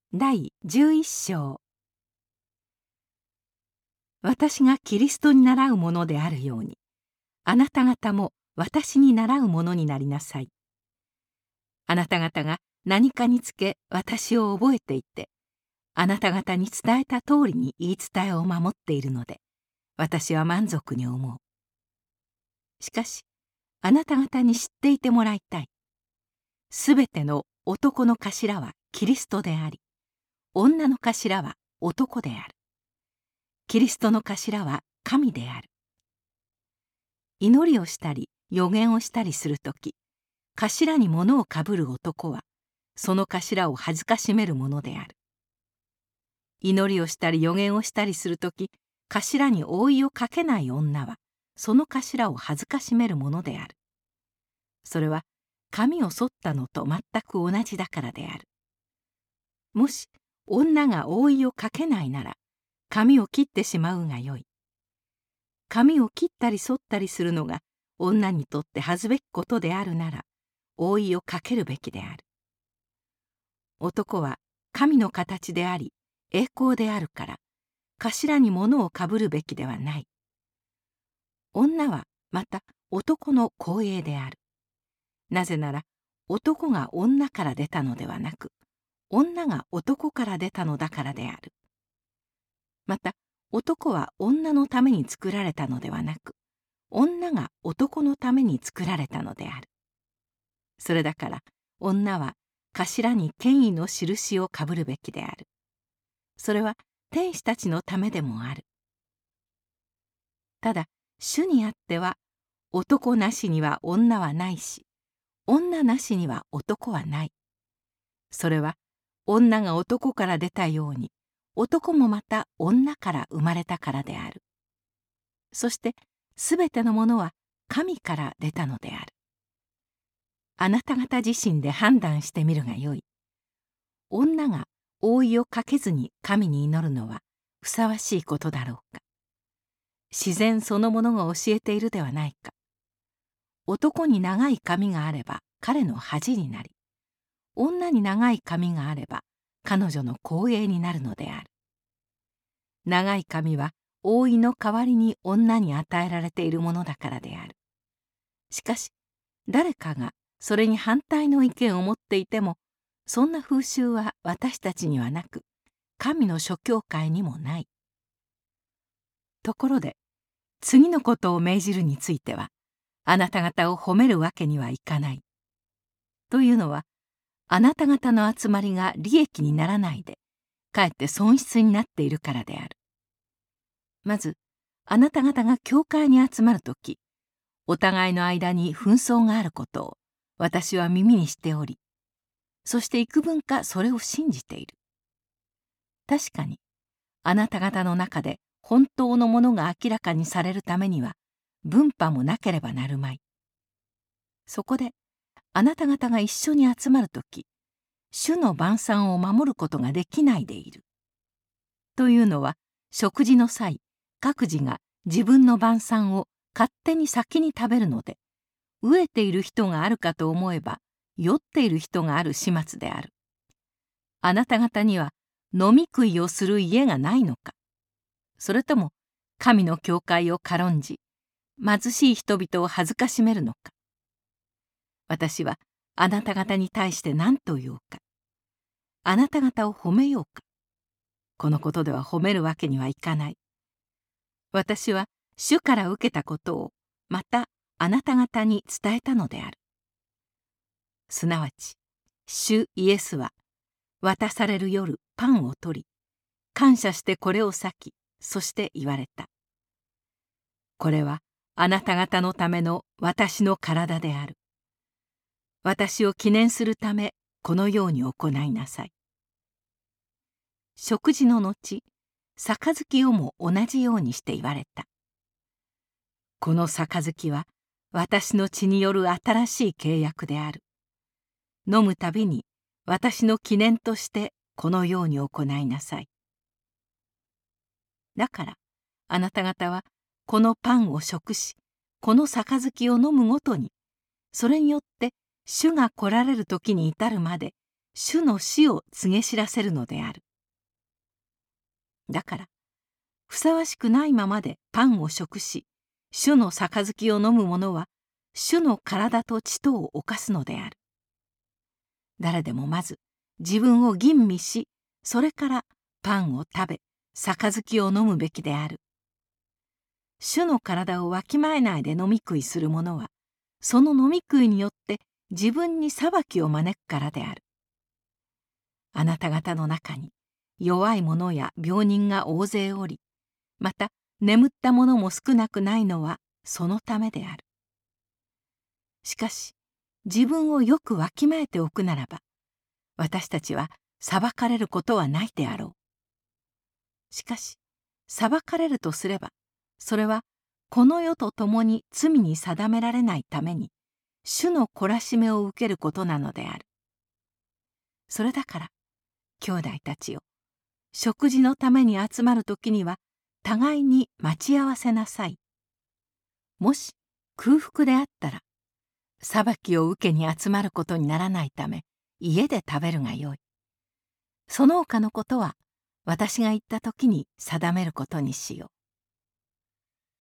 第11章。私がキリストに倣うものであるように、あなた方も私に倣うものになりなさい。あなた方が何かにつけ私を覚えていて、あなた方に伝えた通りに言い伝えを守っているので、私は満足に思う。しかし、あなた方に知っていてもらいたい。すべての男の頭はキリストであり、女の頭は男である。キリストの頭は神である。祈りをしたり預言をしたりするとき、頭に物をかぶる男はその頭を恥ずかしめるものである。祈りをしたり預言をしたりするとき、頭に覆いをかけない女はその頭を恥ずかしめるものである。それは髪を剃ったのと全く同じだからである。もし女が覆いをかけないなら、髪を切ってしまうがよい。髪を切ったり剃ったりするのが女にとって恥ずべきことであるなら、覆いをかけるべきである。男は神の形であり栄光であるから、頭に物をかぶるべきではない。女はまた男の光栄である。なぜなら男が女から出たのではなく、女が男から出たのだからである。また男は女のために作られたのではなく、女が男のために作られたのである。それだから女は頭に権威の印をかぶるべきである。それは天使たちのためでもある。ただ主にあっては、男なしには女はないし、女なしには男はない。それは女が男から出たように、男もまた女から生まれたからである。そしてすべてのものは神から出たのである。あなた方自身で判断してみるがよい。女が覆いをかけずに神に祈るのはふさわしいことだろうか。自然そのものが教えているではないか。男に長い髪があれば彼の恥になり、女に長い髪があれば彼女の光栄になるのである。長い髪は覆いの代わりに女に与えられているものだからである。しかし誰かがそれに反対の意見を持っていても、そんな風習は私たちにはなく、神の諸教会にもない。ところで次のことを命じるについては、あなた方を褒めるわけにはいかない。というのは、あなた方の集まりが利益にならないで、かえって損失になっているからである。まず、あなた方が教会に集まるとき、お互いの間に紛争があることを私は耳にしており、そして幾分かそれを信じている。確かに、あなた方の中で本当のものが明らかにされるためには、分派もなければなるまい。そこで、あなた方が一緒に集まるとき、主の晩餐を守ることができないでいる。というのは、食事の際、各自が自分の晩餐を勝手に先に食べるので、飢えている人があるかと思えば、酔っている人がある始末である。あなた方には飲み食いをする家がないのか。それとも神の教会を軽んじ、貧しい人々を恥ずかしめるのか。私はあなた方に対して何と言おうか。あなた方を褒めようか。このことでは褒めるわけにはいかない。私は主から受けたことをまたあなた方に伝えたのである。すなわち、主イエスは渡される夜パンを取り、感謝してこれを裂き、そして言われた。これはあなた方のための私の体である。私を記念するためこのように行いなさい。食事の後、杯をも同じようにして言われた。この杯は私の血による新しい契約である。飲むたびに私の記念としてこのように行いなさい。だからあなた方はこのパンを食し、この杯を飲むごとに、それによって主が来られる時に至るまで主の死を告げ知らせるのである。だからふさわしくないままでパンを食し、主の杯を飲む者は主の体と血とを犯すのである。誰でもまず自分を吟味し、それからパンを食べ杯を飲むべきである。主の体をわきまえないで飲み食いする者は、その飲み食いによって自分に裁きを招くからである。あなた方の中に弱い者や病人が大勢おり、また眠った者も少なくないのはそのためである。しかし自分をよくわきまえておくならば、私たちは裁かれることはないであろう。しかし裁かれるとすれば、それはこの世と共に罪に定められないために主の懲らしめを受けることなのである。それだから兄弟たちよ、食事のために集まるときには互いに待ち合わせなさい。もし空腹であったら、裁きを受けに集まることにならないため家で食べるがよい。その他のことは私が言ったときに定めることにしよう。